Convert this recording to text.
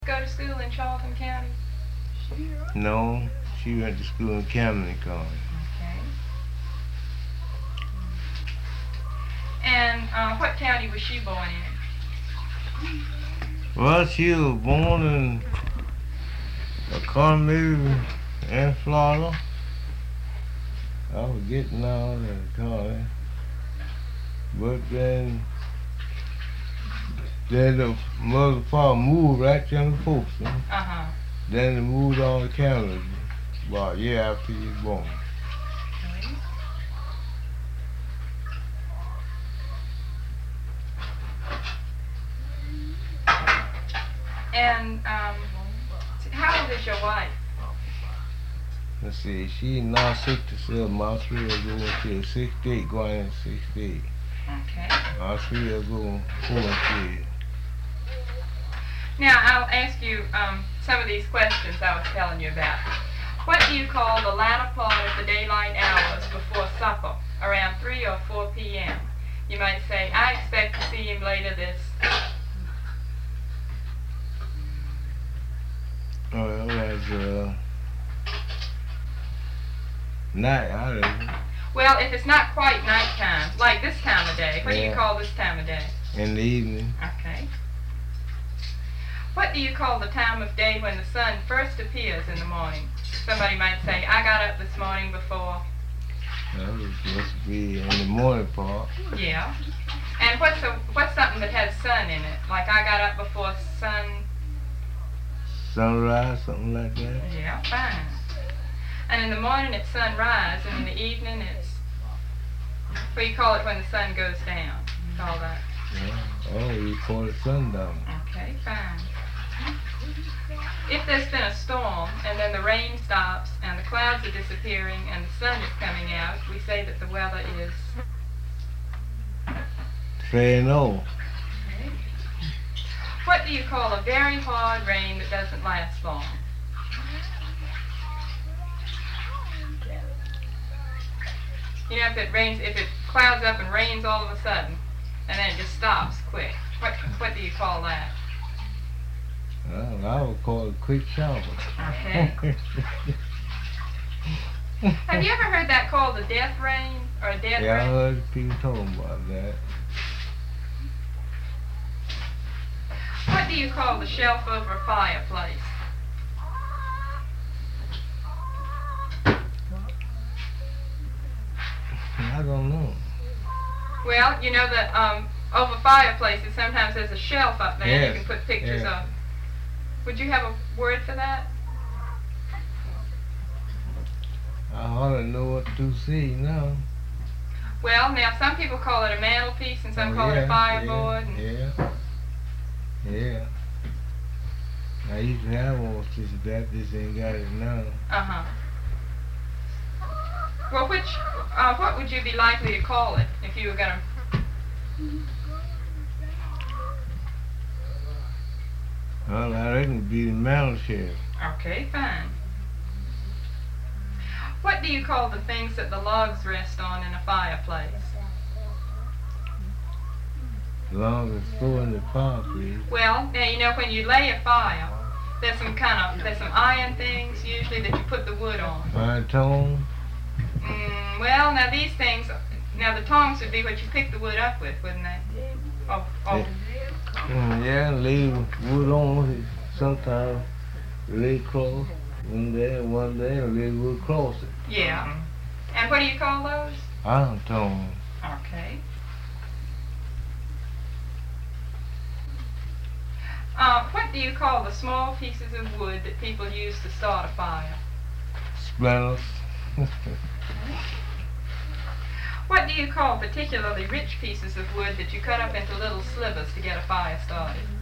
Go to school in Charlton County? No, she went to school in Camden County. Okay. And what county was she born in? Well, she was born in Carmel in Florida. I was getting out of the county. But then the mother and father moved right to Folkestone. Uh-huh. Then they moved on to Canada about a year after you was born. Okay. And how old is your wife? Let's see, she now 67, my 3 years ago, she was 68, going in 68. Okay. My 3 years ago, 4 kids. Now, I'll ask you some of these questions I was telling you about. What do you call the latter part of the daylight hours before supper, around 3 or 4 p.m.? You might say, I expect to see him later this. Well, that's night, I don't know. Well, if it's not quite nighttime, like this time of day, what do you call this time of day? In the evening. Okay. What do you call the time of day when the sun first appears in the morning? Somebody might say, I got up this morning before. That was supposed to be in the morning part. Yeah. And what's something that has sun in it? Like I got up before sunrise, something like that. Yeah, fine. And in the morning it's sunrise, and in the evening it's, what do you call it when the sun goes down? Call that. Yeah. Oh, you call it sundown. Okay, fine. If there's been a storm and then the rain stops and the clouds are disappearing and the sun is coming out, we say that the weather is Fair enough. Okay. What do you call a very hard rain that doesn't last long? You know, if it clouds up and rains all of a sudden, and then it just stops quick. What do you call that? Well, I would call it quick shower. Okay. Have you ever heard that called a death rain or a death rain? Yeah, I heard people talking about that. What do you call the shelf over a fireplace? I don't know. Well, you know that over fireplaces sometimes there's a shelf up there Yes. you can put pictures Yes. of. Would you have a word for that? I hardly know what to see now. Well, now some people call it a mantelpiece and some call it a fireboard. Yeah. I used to have one such as that. This ain't got it now. Uh-huh. Well, what would you be likely to call it if you were going to... Well, I reckon it'd be the mantle shelf. Okay, fine. What do you call the things that the logs rest on in a fireplace? Long as throwing the fireplace. Well, now you know when you lay a fire, there's some iron things usually that you put the wood on. Fine tone. Well, now these things, now the tongs would be what you pick the wood up with, wouldn't they? Oh. Yeah, lay wood on it. Sometimes lay across. One day, lay wood across it. Yeah. And what do you call those? Iron tone. Okay. What do you call the small pieces of wood that people use to start a fire? Splinters. What do you call particularly rich pieces of wood that you cut up into little slivers to get a fire started?